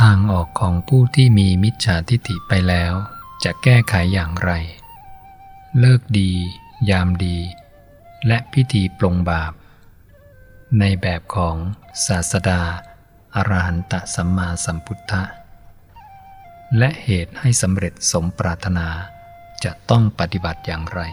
ทางออกของผู้ที่มีมิจฉาทิฏฐิไปแล้วจะแก้ไขอย่างไรเลิกดียามดีและพิธีปลงบาปในแบบของศาสดาอรหันตสัมมาสัมพุทธะและเหตุให้สำเร็จสมปรารถนาจะต้องปฏิบัติอย่างไร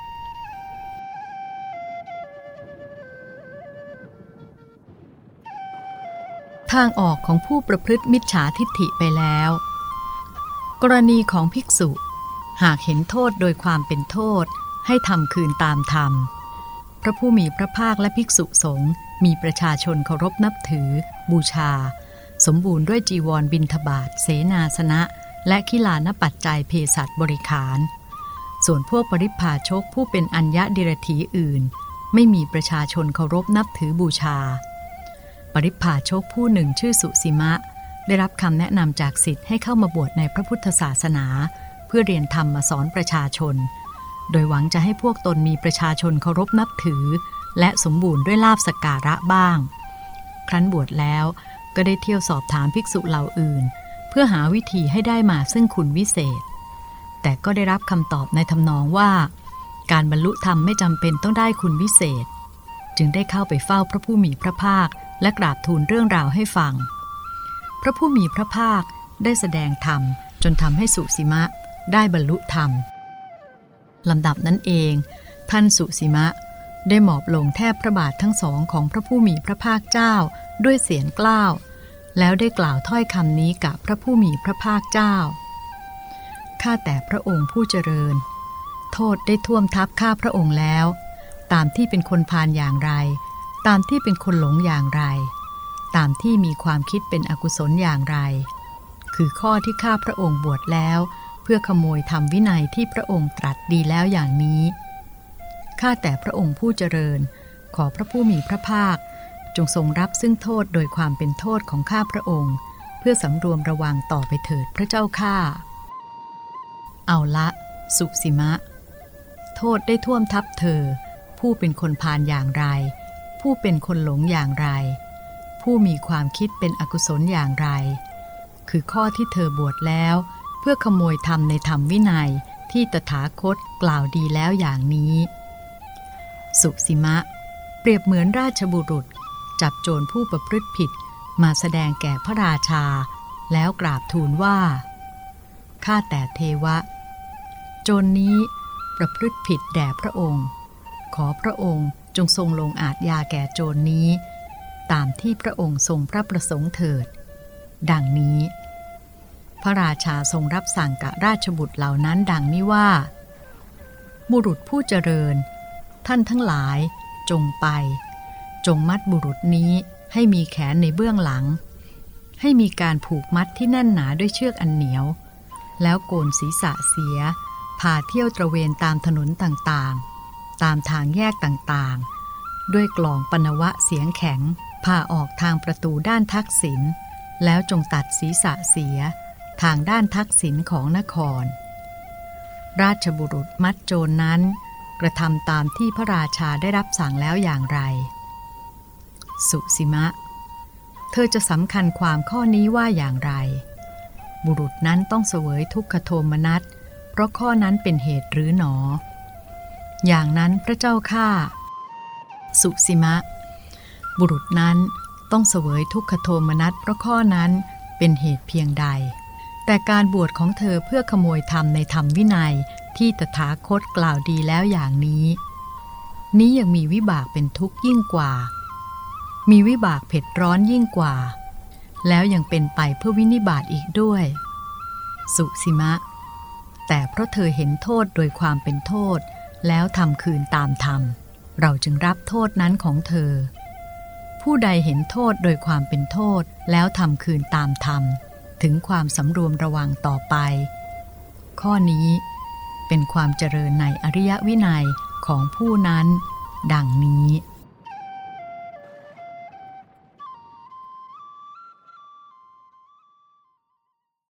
ทางออกของผู้ประพฤติมิจฉาทิฏฐิไปแล้วกรณีของภิกษุหากเห็นโทษโดยความเป็นโทษให้ทำคืนตามธรรมพระผู้มีพระภาคและภิกษุสงฆ์มีประชาชนเคารพนับถือบูชาสมบูรณ์ด้วยจีวรบิณฑบาตเสนาสนะและขิลานปัจจัยเภสัชบริขารส่วนพวกปริพพาชกผู้เป็นอัญญดิรถีอื่นไม่มีประชาชนเคารพนับถือบูชาปริพพาชกผู้หนึ่งชื่อสุสีมะได้รับคำแนะนำจากศิษย์ให้เข้ามาบวชในพระพุทธศาสนาเพื่อเรียนธรรมมาสอนประชาชนโดยหวังจะให้พวกตนมีประชาชนเคารพนับถือและสมบูรณ์ด้วยลาภสักการะบ้างครั้นบวชแล้วก็ได้เที่ยวสอบถามภิกษุเหล่าอื่นเพื่อหาวิธีให้ได้มาซึ่งคุณวิเศษแต่ก็ได้รับคำตอบในทำนองว่าการบรรลุธรรมไม่จำเป็นต้องได้คุณวิเศษจึงได้เข้าไปเฝ้าพระผู้มีพระภาคและกราบทูลเรื่องราวให้ฟังพระผู้มีพระภาคได้แสดงธรรมจนทำให้สุสีมะได้บรรลุธรรมลำดับนั้นเองท่านสุสีมะได้หมอบลงแทบพระบาททั้งสองของพระผู้มีพระภาคเจ้าด้วยเสียงกล้าวแล้วได้กล่าวถ้อยคำนี้กับพระผู้มีพระภาคเจ้าข้าแต่พระองค์ผู้เจริญโทษได้ท่วมทับข้าพระองค์แล้วตามที่เป็นคนพาลอย่างไรตามที่เป็นคนหลงอย่างไรตามที่มีความคิดเป็นอกุศลอย่างไรคือข้อที่ข้าพระองค์บวชแล้วเพื่อขโมยธรรมวินัยที่พระองค์ตรัสดีแล้วอย่างนี้ข้าแต่พระองค์ผู้เจริญขอพระผู้มีพระภาคจงทรงรับซึ่งโทษโดยความเป็นโทษของข้าพระองค์เพื่อสำรวมระวังต่อไปเถิดพระเจ้าข้าเอาละสุสีมะโทษได้ท่วมทับเธอผู้เป็นคนพาลอย่างไรผู้เป็นคนหลงอย่างไรผู้มีความคิดเป็นอกุศลอย่างไรคือข้อที่เธอบวชแล้วเพื่อขโมยธรรมในธรรมวินัยที่ตถาคตกล่าวดีแล้วอย่างนี้สุสีมะเปรียบเหมือนราชบุรุษจับโจรผู้ประพฤติผิดมาแสดงแก่พระราชาแล้วกราบทูลว่าข้าแต่เทวะโจรนี้ประพฤติผิดแด่พระองค์ขอพระองค์จงทรงลงอาทยาแก่โจรนี้ตามที่พระองค์ทรงพระประสงค์เถิดดังนี้พระราชาทรงรับสั่งกับราชบุตรเหล่านั้นดังนี้ว่าบุรุษผู้เจริญท่านทั้งหลายจงไปจงมัดบุรุษนี้ให้มีแขนในเบื้องหลังให้มีการผูกมัดที่แน่นหนาด้วยเชือกอันเหนียวแล้วโกนศีรษะเสียพาเที่ยวตระเวนตามถนนต่างๆตามทางแยกต่างๆด้วยกลองปนวะเสียงแข็งพาออกทางประตูด้านทักษิณแล้วจงตัดศีรษะเสียทางด้านทักษิณของนครราชบุรุษมัดโจรนั้นกระทำตามที่พระราชาได้รับสั่งแล้วอย่างไรสุสีมะเธอจะสำคัญความข้อนี้ว่าอย่างไรบุรุษนั้นต้องเสวยทุกขโทมนัสเพราะข้อนั้นเป็นเหตุหรือหนออย่างนั้นพระเจ้าข้าสุสีมะบุรุษนั้นต้องเสวยทุกขโทมนัสเพราะข้อนั้นเป็นเหตุเพียงใดแต่การบวชของเธอเพื่อขโมยธรรมในธรรมวินัยที่ตถาคตกล่าวดีแล้วอย่างนี้ยังมีวิบากเป็นทุกข์ยิ่งกว่ามีวิบากเผ็ดร้อนยิ่งกว่าแล้วยังเป็นไปเพื่อวินิบาตอีกด้วยสุสีมะแต่เพราะเธอเห็นโทษโดยความเป็นโทษแล้วทำคืนตามธรรมเราจึงรับโทษนั้นของเธอผู้ใดเห็นโทษโดยความเป็นโทษแล้วทำคืนตามธรรมถึงความสำรวมระวังต่อไปข้อนี้เป็นความเจริญในอริยวินัยของผู้นั้นดังนี้